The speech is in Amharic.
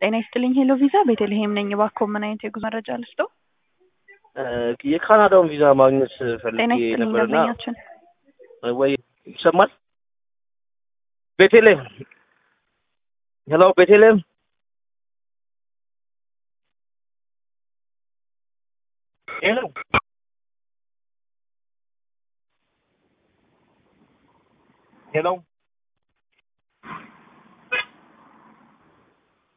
ጤና ይስጥልኝ ሄሎ ቪዛ ቤተልሔም ነኝ። እባክዎ ምን አይነት የጉዞ መረጃ ልስጥዎ? የካናዳውን ቪዛ ማግኘት ጤና ፈልጌ ይስጥልኝ ነበርና ደንበኛችን። ወይ ይሰማል? ቤተልሔም ሄሎ ቤተልሔም ሄሎ ሄሎ